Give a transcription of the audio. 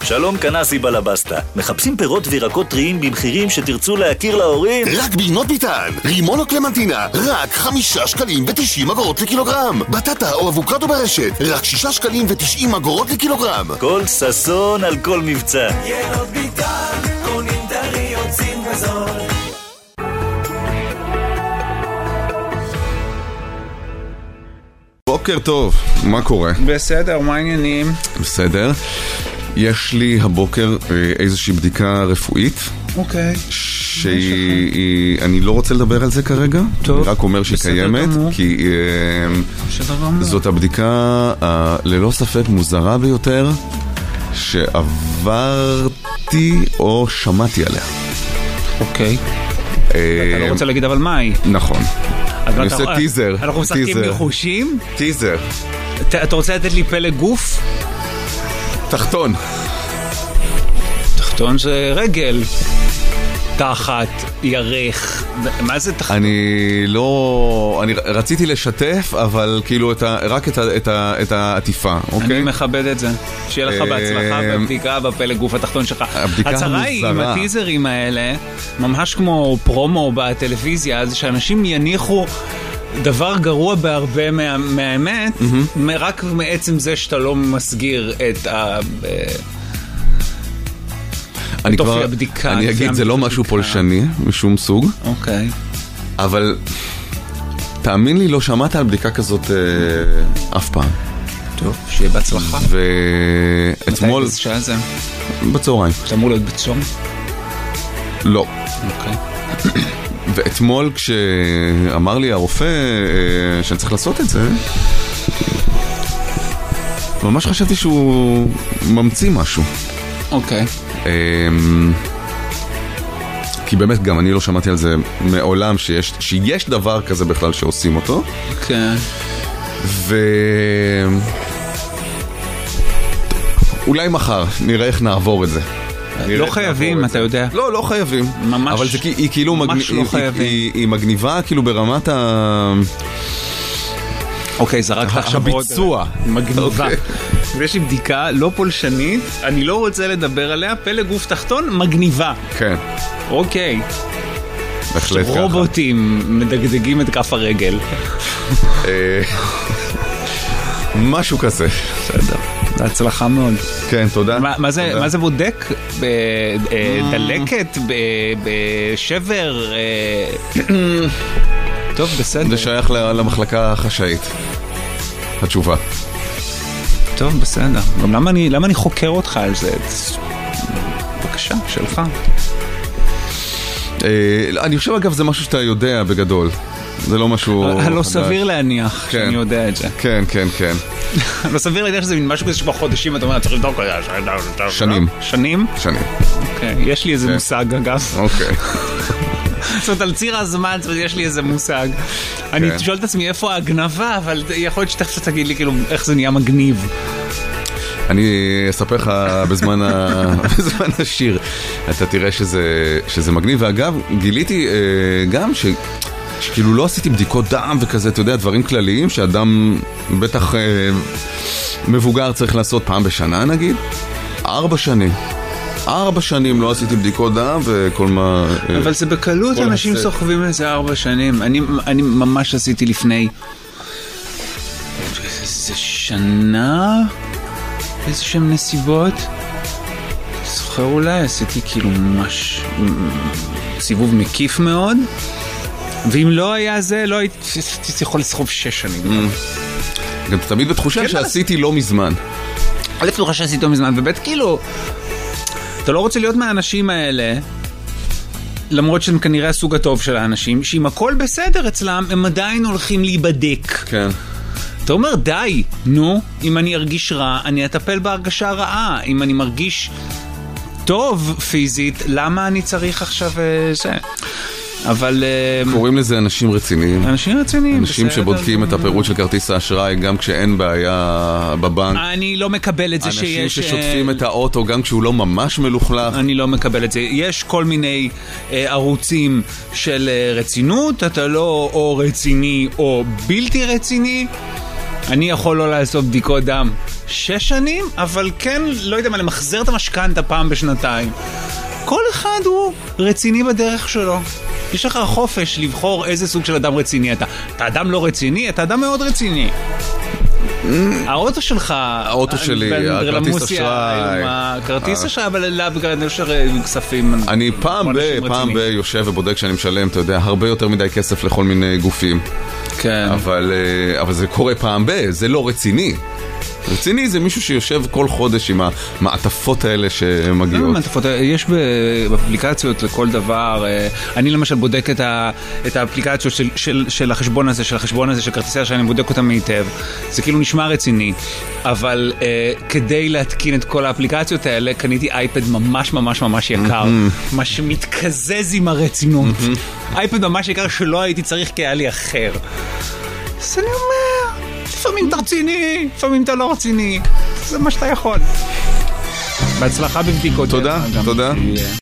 שלום כנסי בלבסטה. מחפשים פירות וירקות טריים במחירים שתרצו להכיר להורים? רק בינות ביטן. רימון או קלמנטינה, רק 5 שקלים ו90 אגורות לקילוגרם. בטטה או אבוקדו ברשת, רק 6 שקלים ו90 אגורות לקילוגרם. כל ססון על כל מבצע. ילוד ביטן, קונים דרי יוצאים בזול. בוקר טוב, מה קורה? בסדר, מה העניינים? בסדר. יש לי הבוקר איזושהי בדיקה רפואית. אוקיי. אני לא רוצה לדבר על זה כרגע. טוב. אני רק אומר שהיא קיימת, כי זאת הבדיקה ללא ספק מוזרה ביותר שעברתי או שמעתי עליה. אוקיי. אתה לא רוצה להגיד אבל מה היא? נכון. אני עושה טיזר. אנחנו משחקים בחושים? טיזר. אתה רוצה לתת לי פלא גוף? תחתון. תחתון זה רגל. תחת, ירך. מה זה תחתון? אני רציתי לשתף, אבל כאילו רק את העטיפה, אוקיי? אני מכבד את זה. שיהיה לך בהצלחה בבדיקה בפלא גוף התחתון שלך. הצרה היא עם הטיזרים האלה, ממש כמו פרומו בטלוויזיה, זה שאנשים יניחו דבר גרוע בהרבה מהאמת, רק מעצם זה שאתה לא מסגיר את אני אגיד, זה לא משהו פולשני משום סוג. אוקיי. אבל תאמין לי, לא שמעת על בדיקה כזאת אף פעם. טוב, שיהיה בהצלחה. ואתמול... מתי בשעה זה? בצהריים. אתה אמור להיות בצום? לא. אוקיי. ואתמול כשאמר לי הרופא שאני צריך לעשות את זה, ממש חשבתי שהוא ממציא משהו. אוקיי. כי באמת גם אני לא שמעתי על זה מעולם שיש דבר כזה בכלל שעושים אותו. כן. אולי מחר נראה איך נעבור את זה. לא חייבים, אתה יודע. לא חייבים. ממש. אבל היא כאילו היא מגניבה כאילו ברמת אוקיי, זה רק הביצוע. מגניבה. ויש לי בדיקה לא פולשנית, אני לא רוצה לדבר עליה, פלא גוף תחתון, מגניבה. כן. אוקיי. בהחלט ככה. רובוטים מדגדגים את כף הרגל. משהו כזה. בסדר. הצלחה מאוד. כן, תודה. מה זה בודק? דלקת? בשבר? טוב, בסדר. זה שייך למחלקה החשאית. התשובה. טוב, בסדר. גם למה אני חוקר אותך על זה? בבקשה, שלך. אני חושב אגב זה משהו שאתה יודע בגדול. זה לא משהו... לא סביר להניח שאני יודע את זה. כן, כן, כן. לא סביר להניח שזה מין משהו כזה שבחודשים אתה אומר, צריך לבדוק את זה. שנים. שנים? שנים. אוקיי, יש לי איזה מושג אגב. אוקיי. זאת אומרת, על ציר הזמן, יש לי איזה מושג. אני שואל את עצמי איפה ההגנבה, אבל יכול להיות שתכף תגיד לי כאילו איך זה נהיה מגניב. אני אספר לך בזמן השיר. אתה תראה שזה מגניב. ואגב, גיליתי גם שכאילו לא עשיתי בדיקות דם וכזה, אתה יודע, דברים כלליים שאדם בטח מבוגר צריך לעשות פעם בשנה נגיד. 4 שנים. 4 שנים לא עשיתי בדיקות דם וכל מה... אבל זה בקלות אנשים סוחבים איזה 4 שנים. אני ממש עשיתי לפני איזה שנה איזה שם נסיבות. זוכר אולי, עשיתי כאילו ממש סיבוב מקיף מאוד. ואם לא היה זה, לא הייתי יכול לסחוב 6 שנים. גם תמיד בתחושה שעשיתי לא מזמן. א' תחושה שעשיתי לא מזמן, וב' כאילו אתה לא רוצה להיות מהאנשים האלה, למרות שהם כנראה הסוג הטוב של האנשים, שאם הכל בסדר אצלם, הם עדיין הולכים להיבדק. כן. אתה אומר, די, נו, אם אני ארגיש רע, אני אטפל בהרגשה רעה. אם אני מרגיש טוב פיזית, למה אני צריך עכשיו זה? אבל... קוראים לזה אנשים רציניים. אנשים רציניים. אנשים שבודקים את הפירוט של כרטיס האשראי גם כשאין בעיה בבנק. אני לא מקבל את זה שיש... אנשים ששוטפים את האוטו גם כשהוא לא ממש מלוכלך. אני לא מקבל את זה. יש כל מיני ערוצים של רצינות, אתה לא או רציני או בלתי רציני. אני יכול לא לעשות בדיקות דם 6 שנים, אבל כן, לא יודע מה, למחזר את המשכנתא פעם בשנתיים. כל אחד הוא רציני בדרך שלו. יש לך חופש לבחור איזה סוג של אדם רציני אתה. אתה אדם לא רציני, אתה אדם מאוד רציני. האוטו שלך, האוטו שלי, הכרטיס אשראי, הכרטיס אשראי, אבל לא בגלל כספים. אני פעם יושב ובודק שאני משלם, אתה יודע, הרבה יותר מדי כסף לכל מיני גופים. כן. אבל זה קורה פעם זה לא רציני. רציני זה מישהו שיושב כל חודש עם המעטפות האלה שמגיעות. יש באפליקציות לכל דבר. אני למשל בודק את האפליקציות של החשבון הזה, של כרטיסי אשראי, אני בודק אותם היטב. זה כאילו נשמע רציני, אבל כדי להתקין את כל האפליקציות האלה, קניתי אייפד ממש ממש ממש יקר, מה שמתקזז עם הרצינות. אייפד ממש יקר שלא הייתי צריך כי היה לי אחר. אז אני אומר, לפעמים אתה רציני, לפעמים אתה לא רציני. זה מה שאתה יכול. בהצלחה בבדיקות. תודה.